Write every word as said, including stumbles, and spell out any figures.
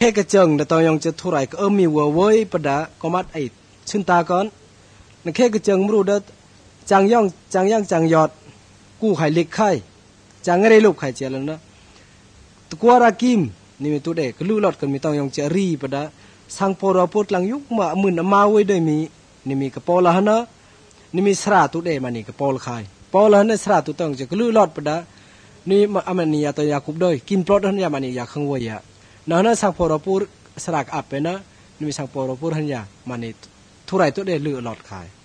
กระเจิงแต่ตอนยังจะทุไรก็เออมีวัวเว้ยประดาก็มัดไอ้ชื่นตาก่อนในแค่กระเจิงไม่รู้เด้อจังย่องจังย่างจังยอดกู้ไข่เล็กไข่จังอะไรลูกไข่เจริญนะตะกัวรากิมนี่มีตัวเด็กก็รู้หลอดกันมีตอนยังจะรีประดาสังปอราพูดหลังยุกมาหมื่นมาไว้ด้วยมีนี่มีกระปอละฮะนะนี่มีสระตัวเด็กมานี่กระปอละไข่ปอละฮะนะสระตัวต้องจะก็รู้หลอดประดานี่มาอเมริยาตัวยาคุบด้วยกินปลอดหันยามันนี่ยาขังวัยะนั่นนะสังปอราพูดสระอับไปนะนี่มีสังปอราพูดหันยามันนี่ทุไรตัวเด็กรู้หลอดไข่